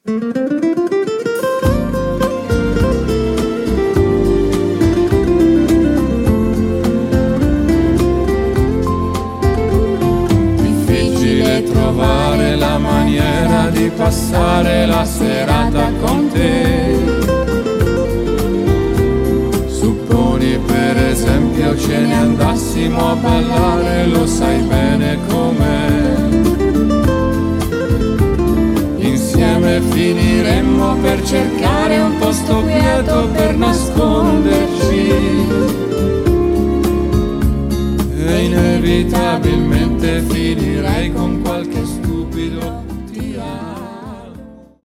Difficile trovare la maniera di passare la serata con te. Supponi per esempio ce ne andassimo a ballare, lo sai bene com'è. Insieme finiremmo per cercare un posto quieto per nasconderci e inevitabilmente finirei con qualche stupido